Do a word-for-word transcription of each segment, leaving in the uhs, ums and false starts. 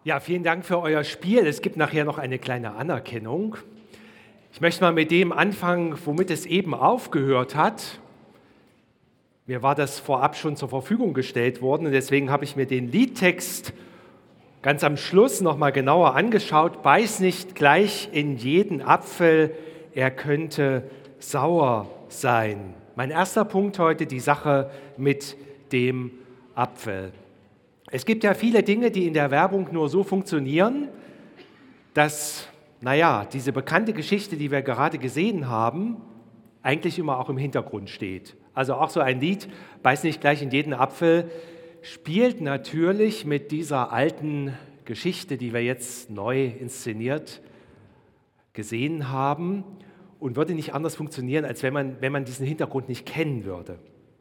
Ja, vielen Dank für euer Spiel. Es gibt nachher noch eine kleine Anerkennung. Ich möchte mal mit dem anfangen, womit es eben aufgehört hat. Mir war das vorab schon zur Verfügung gestellt worden und deswegen habe ich mir den Liedtext ganz am Schluss noch mal genauer angeschaut. Beiß nicht gleich in jeden Apfel, er könnte sauer sein. Mein erster Punkt heute, die Sache mit dem Apfel. Es gibt ja viele Dinge, die in der Werbung nur so funktionieren, dass, naja, diese bekannte Geschichte, die wir gerade gesehen haben, eigentlich immer auch im Hintergrund steht. Also auch so ein Lied, beiß nicht gleich in jeden Apfel, spielt natürlich mit dieser alten Geschichte, die wir jetzt neu inszeniert gesehen haben und würde nicht anders funktionieren, als wenn man, wenn man diesen Hintergrund nicht kennen würde.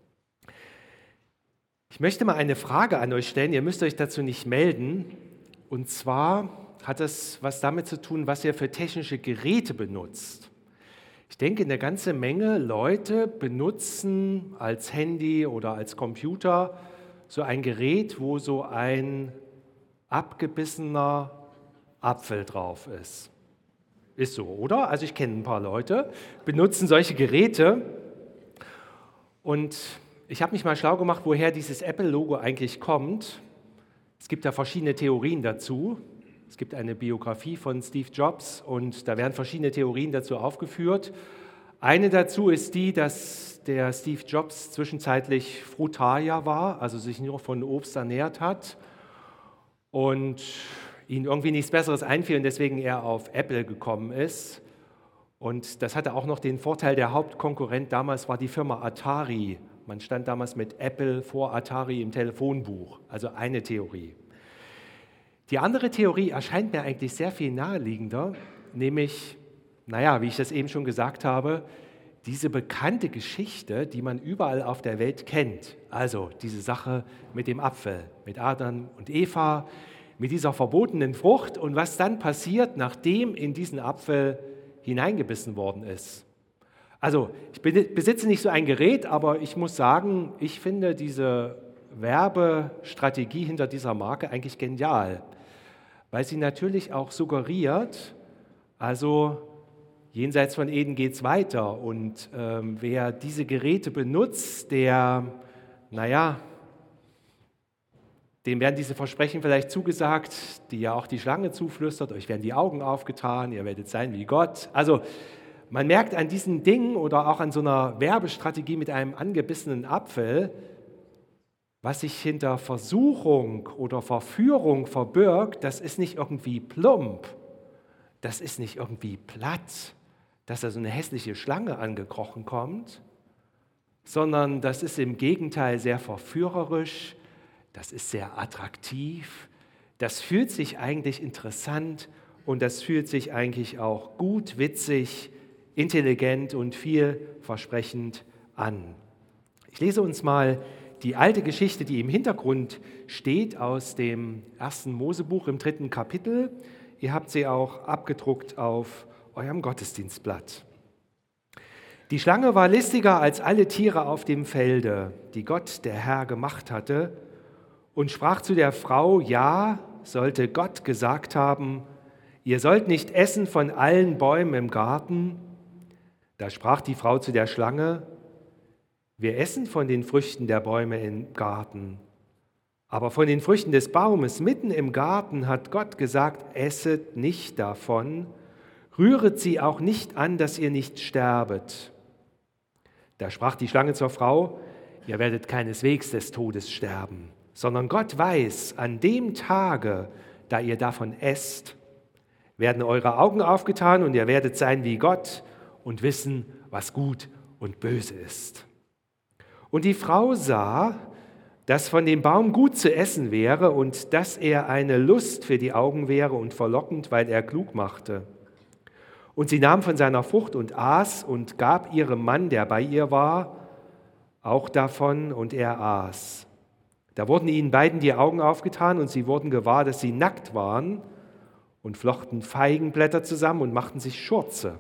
Ich möchte mal eine Frage an euch stellen, ihr müsst euch dazu nicht melden. Und zwar hat es was damit zu tun, was ihr für technische Geräte benutzt. Ich denke, eine ganze Menge Leute benutzen als Handy oder als Computer so ein Gerät, wo so ein abgebissener Apfel drauf ist. Ist so, oder? Also ich kenne ein paar Leute, benutzen solche Geräte und ich habe mich mal schlau gemacht, woher dieses Apple-Logo eigentlich kommt. Es gibt da verschiedene Theorien dazu. Es gibt eine Biografie von Steve Jobs und da werden verschiedene Theorien dazu aufgeführt. Eine dazu ist die, dass der Steve Jobs zwischenzeitlich Frutarier war, also sich nur von Obst ernährt hat und ihm irgendwie nichts Besseres einfiel und deswegen er auf Apple gekommen ist. Und das hatte auch noch den Vorteil, der Hauptkonkurrent damals war die Firma Atari. Man stand damals mit Apple vor Atari im Telefonbuch, also eine Theorie. Die andere Theorie erscheint mir eigentlich sehr viel naheliegender, nämlich, naja, wie ich das eben schon gesagt habe, diese bekannte Geschichte, die man überall auf der Welt kennt. Also diese Sache mit dem Apfel, mit Adam und Eva, mit dieser verbotenen Frucht und was dann passiert, nachdem in diesen Apfel hineingebissen worden ist. Also ich besitze nicht so ein Gerät, aber ich muss sagen, ich finde diese Werbestrategie hinter dieser Marke eigentlich genial, weil sie natürlich auch suggeriert, also jenseits von Eden geht es weiter und ähm, wer diese Geräte benutzt, der, naja, dem werden diese Versprechen vielleicht zugesagt, die ja auch die Schlange zuflüstert, euch werden die Augen aufgetan, ihr werdet sein wie Gott. Also man merkt an diesen Dingen oder auch an so einer Werbestrategie mit einem angebissenen Apfel, was sich hinter Versuchung oder Verführung verbirgt, das ist nicht irgendwie plump, das ist nicht irgendwie platt, dass da so eine hässliche Schlange angekrochen kommt, sondern das ist im Gegenteil sehr verführerisch, das ist sehr attraktiv, das fühlt sich eigentlich interessant und das fühlt sich eigentlich auch gut, witzig, intelligent und vielversprechend an. Ich lese uns mal die alte Geschichte, die im Hintergrund steht, aus dem ersten Mosebuch im dritten Kapitel. Ihr habt sie auch abgedruckt auf eurem Gottesdienstblatt. Die Schlange war listiger als alle Tiere auf dem Felde, die Gott, der Herr, gemacht hatte, und sprach zu der Frau, ja, sollte Gott gesagt haben, ihr sollt nicht essen von allen Bäumen im Garten. Da sprach die Frau zu der Schlange, wir essen von den Früchten der Bäume im Garten, aber von den Früchten des Baumes mitten im Garten hat Gott gesagt, esset nicht davon, rühret sie auch nicht an, dass ihr nicht sterbet. Da sprach die Schlange zur Frau, ihr werdet keineswegs des Todes sterben, sondern Gott weiß, an dem Tage, da ihr davon esst, werden eure Augen aufgetan und ihr werdet sein wie Gott, und wissen, was gut und böse ist. Und die Frau sah, dass von dem Baum gut zu essen wäre und dass er eine Lust für die Augen wäre und verlockend, weil er klug machte. Und sie nahm von seiner Frucht und aß und gab ihrem Mann, der bei ihr war, auch davon und er aß. Da wurden ihnen beiden die Augen aufgetan und sie wurden gewahr, dass sie nackt waren und flochten Feigenblätter zusammen und machten sich Schurze.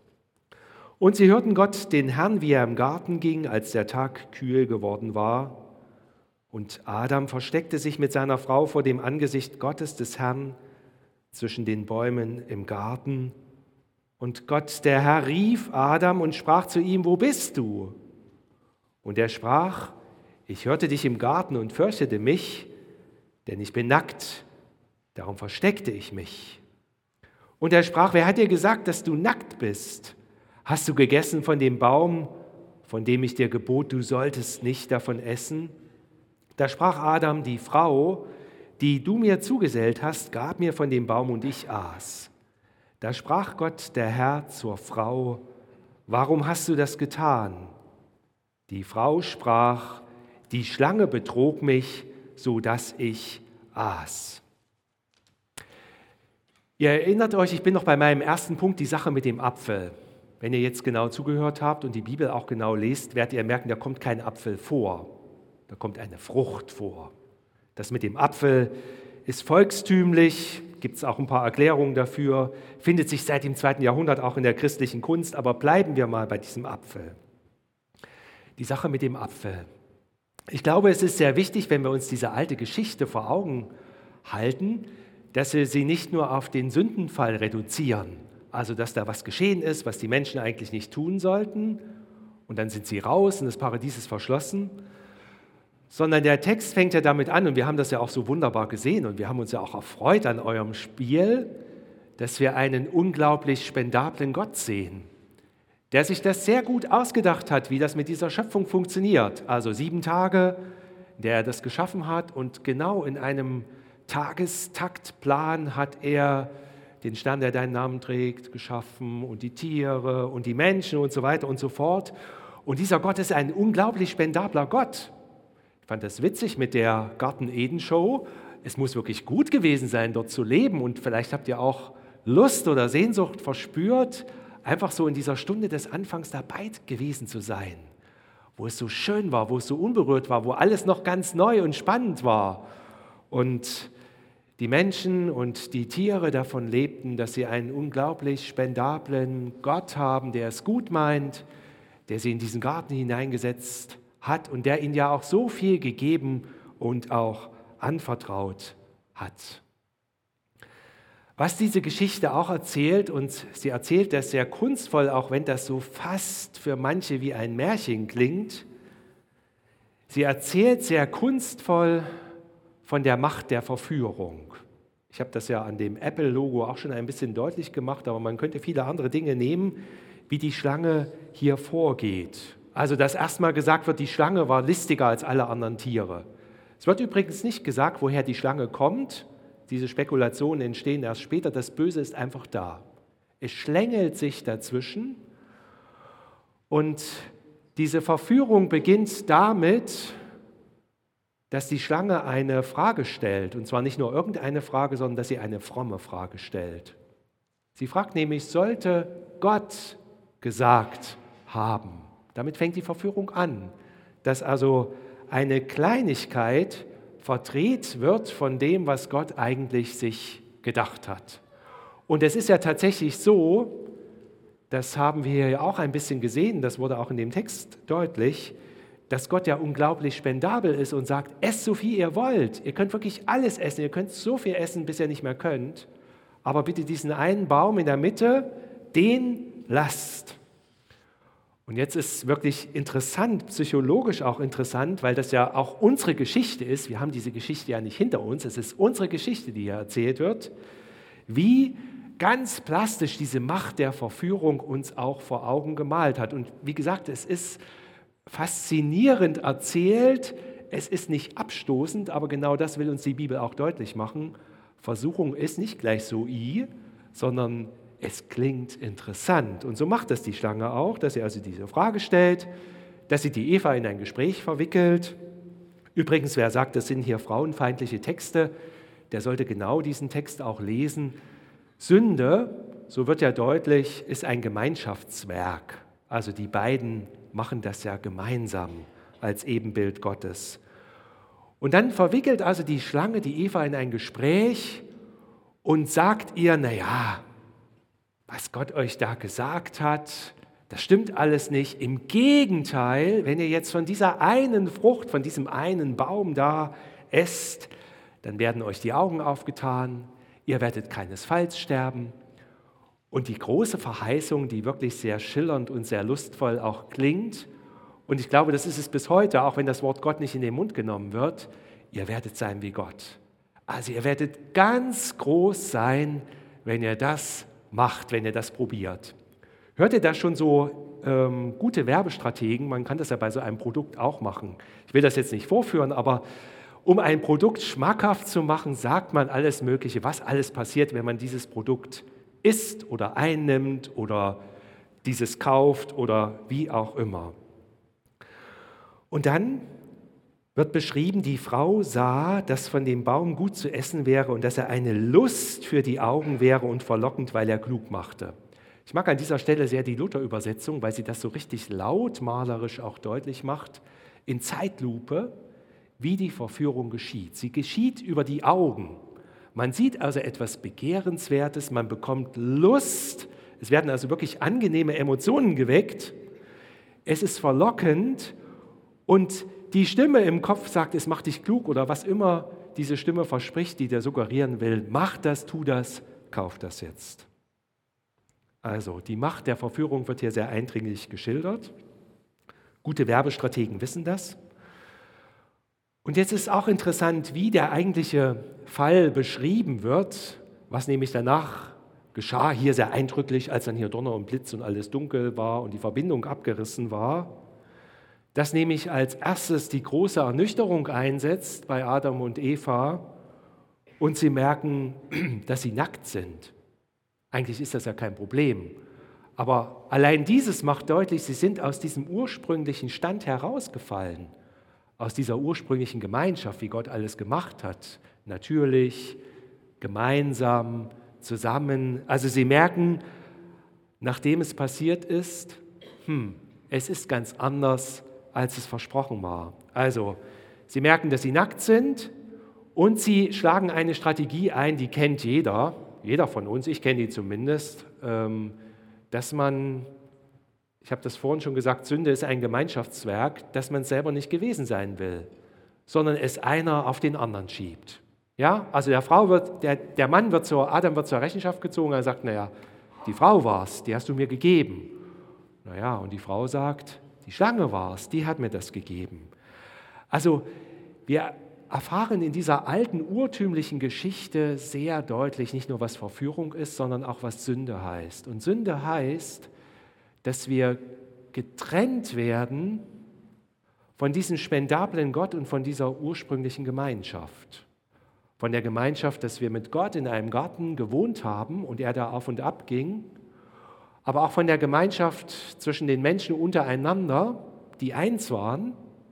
Und sie hörten Gott, den Herrn, wie er im Garten ging, als der Tag kühl geworden war. Und Adam versteckte sich mit seiner Frau vor dem Angesicht Gottes des Herrn zwischen den Bäumen im Garten. Und Gott, der Herr, rief Adam und sprach zu ihm: Wo bist du? Und er sprach: Ich hörte dich im Garten und fürchtete mich, denn ich bin nackt, darum versteckte ich mich. Und er sprach: Wer hat dir gesagt, dass du nackt bist? Hast du gegessen von dem Baum, von dem ich dir gebot, du solltest nicht davon essen? Da sprach Adam: Die Frau, die du mir zugesellt hast, gab mir von dem Baum und ich aß. Da sprach Gott, der Herr, zur Frau: Warum hast du das getan? Die Frau sprach: Die Schlange betrog mich, so dass ich aß. Ihr erinnert euch, ich bin noch bei meinem ersten Punkt, die Sache mit dem Apfel. Wenn ihr jetzt genau zugehört habt und die Bibel auch genau lest, werdet ihr merken, da kommt kein Apfel vor. Da kommt eine Frucht vor. Das mit dem Apfel ist volkstümlich, gibt es auch ein paar Erklärungen dafür, findet sich seit dem zweiten Jahrhundert auch in der christlichen Kunst, aber bleiben wir mal bei diesem Apfel. Die Sache mit dem Apfel. Ich glaube, es ist sehr wichtig, wenn wir uns diese alte Geschichte vor Augen halten, dass wir sie nicht nur auf den Sündenfall reduzieren, also dass da was geschehen ist, was die Menschen eigentlich nicht tun sollten, und dann sind sie raus und das Paradies ist verschlossen, sondern der Text fängt ja damit an, und wir haben das ja auch so wunderbar gesehen und wir haben uns ja auch erfreut an eurem Spiel, dass wir einen unglaublich spendablen Gott sehen, der sich das sehr gut ausgedacht hat, wie das mit dieser Schöpfung funktioniert. Also sieben Tage, der er das geschaffen hat, und genau in einem Tagestaktplan hat er den Stern, der deinen Namen trägt, geschaffen und die Tiere und die Menschen und so weiter und so fort. Und dieser Gott ist ein unglaublich spendabler Gott. Ich fand das witzig mit der Garten-Eden-Show. Es muss wirklich gut gewesen sein, dort zu leben. Und vielleicht habt ihr auch Lust oder Sehnsucht verspürt, einfach so in dieser Stunde des Anfangs dabei gewesen zu sein, wo es so schön war, wo es so unberührt war, wo alles noch ganz neu und spannend war. Und die Menschen und die Tiere davon lebten, dass sie einen unglaublich spendablen Gott haben, der es gut meint, der sie in diesen Garten hineingesetzt hat und der ihnen ja auch so viel gegeben und auch anvertraut hat. Was diese Geschichte auch erzählt, und sie erzählt das sehr kunstvoll, auch wenn das so fast für manche wie ein Märchen klingt, sie erzählt sehr kunstvoll von der Macht der Verführung. Ich habe das ja an dem Apple-Logo auch schon ein bisschen deutlich gemacht, aber man könnte viele andere Dinge nehmen, wie die Schlange hier vorgeht. Also, dass erstmal gesagt wird, die Schlange war listiger als alle anderen Tiere. Es wird übrigens nicht gesagt, woher die Schlange kommt. Diese Spekulationen entstehen erst später. Das Böse ist einfach da. Es schlängelt sich dazwischen. Und diese Verführung beginnt damit, dass die Schlange eine Frage stellt. Und zwar nicht nur irgendeine Frage, sondern dass sie eine fromme Frage stellt. Sie fragt nämlich: Sollte Gott gesagt haben? Damit fängt die Verführung an, dass also eine Kleinigkeit verdreht wird von dem, was Gott eigentlich sich gedacht hat. Und es ist ja tatsächlich so, das haben wir ja auch ein bisschen gesehen, das wurde auch in dem Text deutlich, dass Gott ja unglaublich spendabel ist und sagt: Esst so viel ihr wollt, ihr könnt wirklich alles essen, ihr könnt so viel essen, bis ihr nicht mehr könnt, aber bitte diesen einen Baum in der Mitte, den lasst. Und jetzt ist wirklich interessant, psychologisch auch interessant, weil das ja auch unsere Geschichte ist. Wir haben diese Geschichte ja nicht hinter uns, es ist unsere Geschichte, die hier erzählt wird, wie ganz plastisch diese Macht der Verführung uns auch vor Augen gemalt hat. Und wie gesagt, es ist faszinierend erzählt, es ist nicht abstoßend, aber genau das will uns die Bibel auch deutlich machen. Versuchung ist nicht gleich so i, sondern es klingt interessant. Und so macht das die Schlange auch, dass sie also diese Frage stellt, dass sie die Eva in ein Gespräch verwickelt. Übrigens, wer sagt, das sind hier frauenfeindliche Texte, der sollte genau diesen Text auch lesen. Sünde, so wird ja deutlich, ist ein Gemeinschaftswerk. Also die beiden machen das ja gemeinsam als Ebenbild Gottes. Und dann verwickelt also die Schlange die Eva in ein Gespräch und sagt ihr: Naja, was Gott euch da gesagt hat, Das stimmt alles nicht. Im Gegenteil, wenn ihr jetzt von dieser einen Frucht, von diesem einen Baum da esst, dann werden euch die Augen aufgetan, ihr werdet keinesfalls sterben. Und die große Verheißung, die wirklich sehr schillernd und sehr lustvoll auch klingt, und ich glaube, das ist es bis heute, auch wenn das Wort Gott nicht in den Mund genommen wird, ihr werdet sein wie Gott. Also ihr werdet ganz groß sein, wenn ihr das macht, wenn ihr das probiert. Hört ihr da schon so ähm, gute Werbestrategen? Man kann das ja bei so einem Produkt auch machen. Ich will das jetzt nicht vorführen, aber um ein Produkt schmackhaft zu machen, sagt man alles Mögliche, was alles passiert, wenn man dieses Produkt isst oder einnimmt oder dieses kauft oder wie auch immer. Und dann wird beschrieben, die Frau sah, dass von dem Baum gut zu essen wäre und dass er eine Lust für die Augen wäre und verlockend, weil er klug machte. Ich mag an dieser Stelle sehr die Luther-Übersetzung, weil sie das so richtig lautmalerisch auch deutlich macht, in Zeitlupe, wie die Verführung geschieht. Sie geschieht über die Augen. Man sieht also etwas Begehrenswertes, man bekommt Lust, es werden also wirklich angenehme Emotionen geweckt, es ist verlockend und die Stimme im Kopf sagt, es macht dich klug oder was immer diese Stimme verspricht, die dir suggerieren will, mach das, tu das, kauf das jetzt. Also die Macht der Verführung wird hier sehr eindringlich geschildert. Gute Werbestrategen wissen das. Und jetzt ist auch interessant, wie der eigentliche Fall beschrieben wird, was nämlich danach geschah, hier sehr eindrücklich, als dann hier Donner und Blitz und alles dunkel war und die Verbindung abgerissen war, dass nämlich als erstes die große Ernüchterung einsetzt bei Adam und Eva und sie merken, dass sie nackt sind. Eigentlich ist das ja kein Problem, aber allein dieses macht deutlich, sie sind aus diesem ursprünglichen Stand herausgefallen, aus dieser ursprünglichen Gemeinschaft, wie Gott alles gemacht hat, natürlich, gemeinsam, zusammen. Also sie merken, nachdem es passiert ist, hm, es ist ganz anders, als es versprochen war. Also sie merken, dass sie nackt sind und sie schlagen eine Strategie ein, die kennt jeder, jeder von uns, ich kenne die zumindest, ähm, dass man, ich habe das vorhin schon gesagt, Sünde ist ein Gemeinschaftswerk, dass man selber nicht gewesen sein will, sondern es einer auf den anderen schiebt. Ja, also der, Frau wird, der, der Mann wird zur, Adam wird zur Rechenschaft gezogen, er sagt, naja, die Frau war's, die hast du mir gegeben. Naja, und die Frau sagt, die Schlange war's, die hat mir das gegeben. Also wir erfahren in dieser alten urtümlichen Geschichte sehr deutlich, nicht nur was Verführung ist, sondern auch was Sünde heißt. Und Sünde heißt, dass wir getrennt werden von diesem spendablen Gott und von dieser ursprünglichen Gemeinschaft. Von der Gemeinschaft, dass wir mit Gott in einem Garten gewohnt haben und er da auf und ab ging, aber auch von der Gemeinschaft zwischen den Menschen untereinander, die eins waren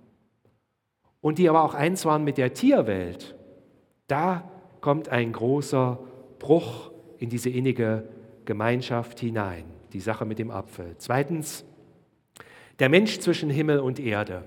und die aber auch eins waren mit der Tierwelt. Da kommt ein großer Bruch in diese innige Gemeinschaft hinein, die Sache mit dem Apfel. Zweitens, der Mensch zwischen Himmel und Erde.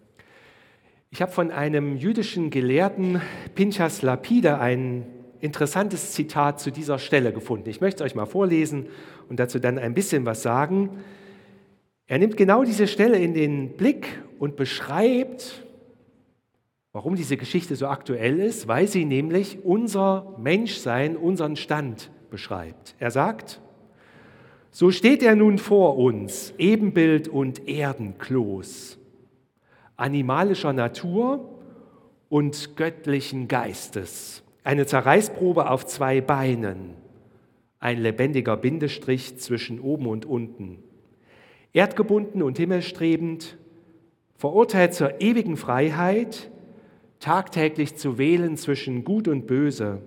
Ich habe von einem jüdischen Gelehrten, Pinchas Lapide, ein interessantes Zitat zu dieser Stelle gefunden. Ich möchte es euch mal vorlesen und dazu dann ein bisschen was sagen. Er nimmt genau diese Stelle in den Blick und beschreibt, warum diese Geschichte so aktuell ist, weil sie nämlich unser Menschsein, unseren Stand beschreibt. Er sagt, so steht er nun vor uns, Ebenbild und Erdenkloß, animalischer Natur und göttlichen Geistes, eine Zerreißprobe auf zwei Beinen, ein lebendiger Bindestrich zwischen oben und unten, erdgebunden und himmelstrebend, verurteilt zur ewigen Freiheit, tagtäglich zu wählen zwischen Gut und Böse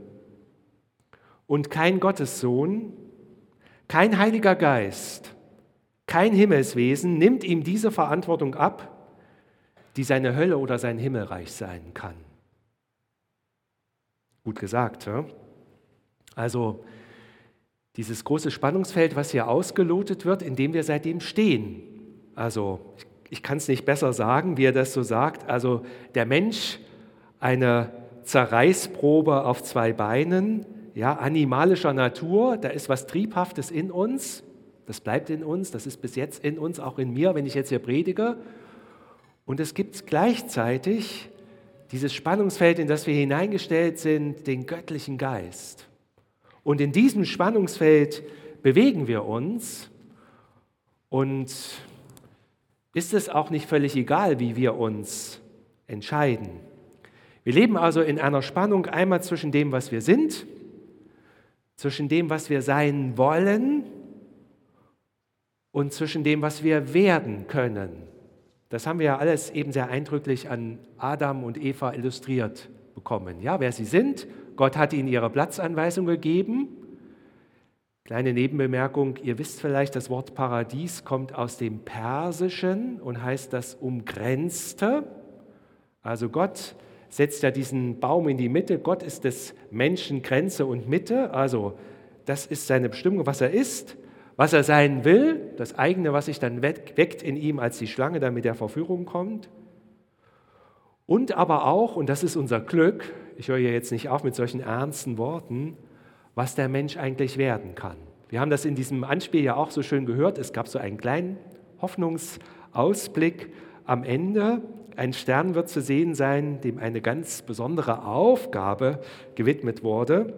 und kein Gottessohn, kein Heiliger Geist, kein Himmelswesen nimmt ihm diese Verantwortung ab, die seine Hölle oder sein Himmelreich sein kann. Gut gesagt, ja? Also dieses große Spannungsfeld, was hier ausgelotet wird, in dem wir seitdem stehen. Also ich, ich kann es nicht besser sagen, wie er das so sagt. Also der Mensch, eine Zerreißprobe auf zwei Beinen, ja, animalischer Natur, da ist was Triebhaftes in uns. das bleibt in uns, das ist bis jetzt in uns, auch in mir, wenn ich jetzt hier predige. Und es gibt gleichzeitig dieses Spannungsfeld, in das wir hineingestellt sind, den göttlichen Geist. Und in diesem Spannungsfeld bewegen wir uns. Und ist es auch nicht völlig egal, wie wir uns entscheiden. Wir leben also in einer Spannung einmal zwischen dem, was wir sind, zwischen dem, was wir sein wollen und zwischen dem, was wir werden können. Das haben wir ja alles eben sehr eindrücklich an Adam und Eva illustriert bekommen. Ja, wer sie sind, Gott hat ihnen ihre Platzanweisung gegeben. Kleine Nebenbemerkung, ihr wisst vielleicht, das Wort Paradies kommt aus dem Persischen und heißt das Umgrenzte. Also Gott setzt ja diesen Baum in die Mitte. Gott ist des Menschen Grenze und Mitte. Also das ist seine Bestimmung, was er ist, was er sein will, das eigene, was sich dann weckt in ihm, als die Schlange dann mit der Verführung kommt. Und aber auch, und das ist unser Glück, ich höre hier jetzt nicht auf mit solchen ernsten Worten, was der Mensch eigentlich werden kann. Wir haben das in diesem Anspiel ja auch so schön gehört. Es gab so einen kleinen Hoffnungsausblick am Ende. Ein Stern wird zu sehen sein, dem eine ganz besondere Aufgabe gewidmet wurde.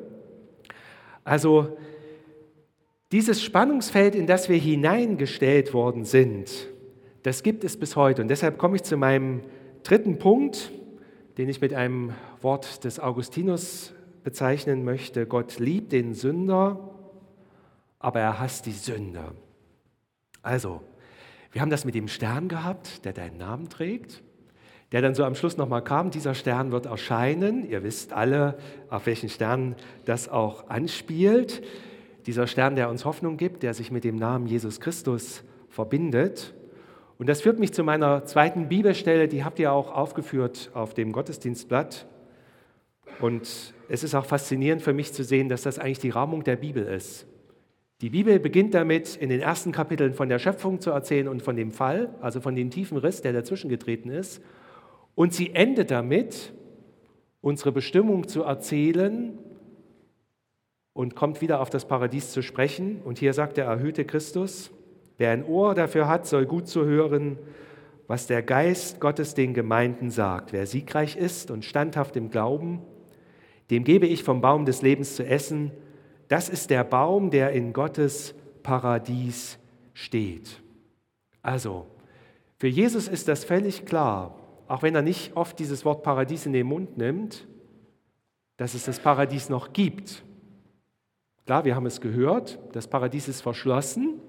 Also dieses Spannungsfeld, in das wir hineingestellt worden sind, das gibt es bis heute. Und deshalb komme ich zu meinem dritten Punkt, den ich mit einem Wort des Augustinus bezeichnen möchte. Gott liebt den Sünder, aber er hasst die Sünde. Also, wir haben das mit dem Stern gehabt, der deinen Namen trägt, der dann so am Schluss nochmal kam. Dieser Stern wird erscheinen. Ihr wisst alle, auf welchen Stern das auch anspielt. Dieser Stern, der uns Hoffnung gibt, der sich mit dem Namen Jesus Christus verbindet. Und das führt mich zu meiner zweiten Bibelstelle, die habt ihr auch aufgeführt auf dem Gottesdienstblatt. Und es ist auch faszinierend für mich zu sehen, dass das eigentlich die Rahmung der Bibel ist. Die Bibel beginnt damit, in den ersten Kapiteln von der Schöpfung zu erzählen und von dem Fall, also von dem tiefen Riss, der dazwischen getreten ist. Und sie endet damit, unsere Bestimmung zu erzählen und kommt wieder auf das Paradies zu sprechen. Und hier sagt der erhöhte Christus, wer ein Ohr dafür hat, soll gut zu hören, was der Geist Gottes den Gemeinden sagt. Wer siegreich ist und standhaft im Glauben, dem gebe ich vom Baum des Lebens zu essen. Das ist der Baum, der in Gottes Paradies steht. Also, für Jesus ist das völlig klar, auch wenn er nicht oft dieses Wort Paradies in den Mund nimmt, dass es das Paradies noch gibt. Klar, wir haben es gehört, das Paradies ist verschlossen.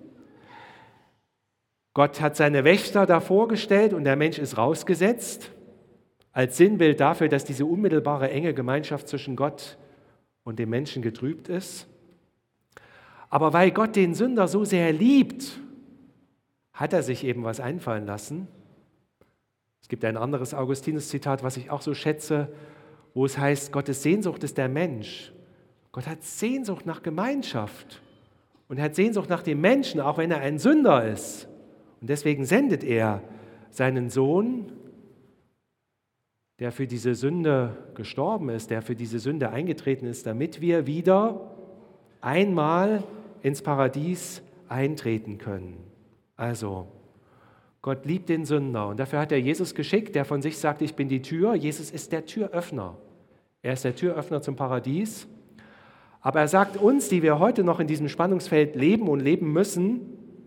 Gott hat seine Wächter davor gestellt und der Mensch ist rausgesetzt, als Sinnbild dafür, dass diese unmittelbare enge Gemeinschaft zwischen Gott und dem Menschen getrübt ist. Aber weil Gott den Sünder so sehr liebt, hat er sich eben was einfallen lassen. Es gibt ein anderes Augustinus-Zitat, was ich auch so schätze, wo es heißt, Gottes Sehnsucht ist der Mensch. Gott hat Sehnsucht nach Gemeinschaft und er hat Sehnsucht nach dem Menschen, auch wenn er ein Sünder ist. Und deswegen sendet er seinen Sohn, der für diese Sünde gestorben ist, der für diese Sünde eingetreten ist, damit wir wieder einmal ins Paradies eintreten können. Also, Gott liebt den Sünder und dafür hat er Jesus geschickt, der von sich sagt, ich bin die Tür. Jesus ist der Türöffner. Er ist der Türöffner zum Paradies. Aber er sagt uns, die wir heute noch in diesem Spannungsfeld leben und leben müssen,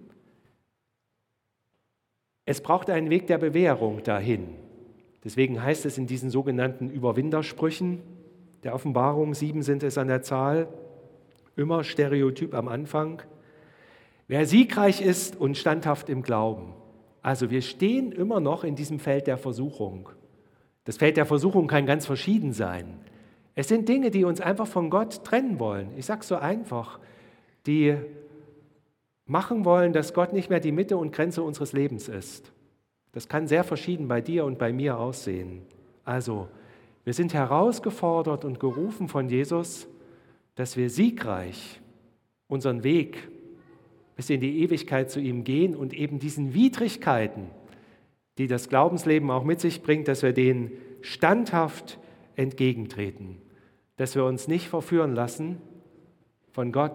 es braucht einen Weg der Bewährung dahin. Deswegen heißt es in diesen sogenannten Überwindersprüchen der Offenbarung, sieben sind es an der Zahl, immer Stereotyp am Anfang, wer siegreich ist und standhaft im Glauben. Also wir stehen immer noch in diesem Feld der Versuchung. Das Feld der Versuchung kann ganz verschieden sein. Es sind Dinge, die uns einfach von Gott trennen wollen. Ich sage es so einfach, die machen wollen, dass Gott nicht mehr die Mitte und Grenze unseres Lebens ist. Das kann sehr verschieden bei dir und bei mir aussehen. Also, wir sind herausgefordert und gerufen von Jesus, dass wir siegreich unseren Weg bis in die Ewigkeit zu ihm gehen und eben diesen Widrigkeiten, die das Glaubensleben auch mit sich bringt, dass wir denen standhaft entgegentreten, dass wir uns nicht verführen lassen von Gott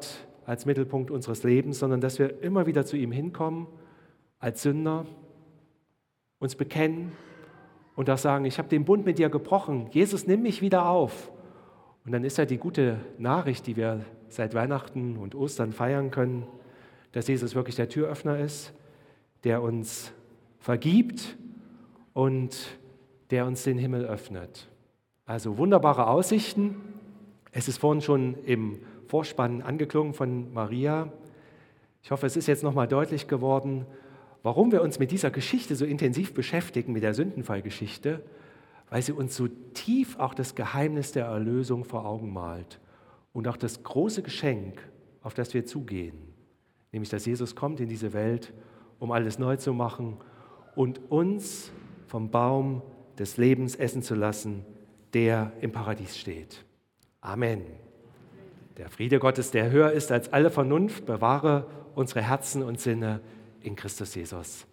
als Mittelpunkt unseres Lebens, sondern dass wir immer wieder zu ihm hinkommen als Sünder, uns bekennen und auch sagen, ich habe den Bund mit dir gebrochen. Jesus, nimm mich wieder auf. Und dann ist ja die gute Nachricht, die wir seit Weihnachten und Ostern feiern können, dass Jesus wirklich der Türöffner ist, der uns vergibt und der uns den Himmel öffnet. Also wunderbare Aussichten. Es ist vorhin schon im Vorspann angeklungen von Maria. Ich hoffe, es ist jetzt nochmal deutlich geworden, warum wir uns mit dieser Geschichte so intensiv beschäftigen, mit der Sündenfallgeschichte, weil sie uns so tief auch das Geheimnis der Erlösung vor Augen malt und auch das große Geschenk, auf das wir zugehen, nämlich dass Jesus kommt in diese Welt, um alles neu zu machen und uns vom Baum des Lebens essen zu lassen, der im Paradies steht. Amen. Der Friede Gottes, der höher ist als alle Vernunft, bewahre unsere Herzen und Sinne in Christus Jesus.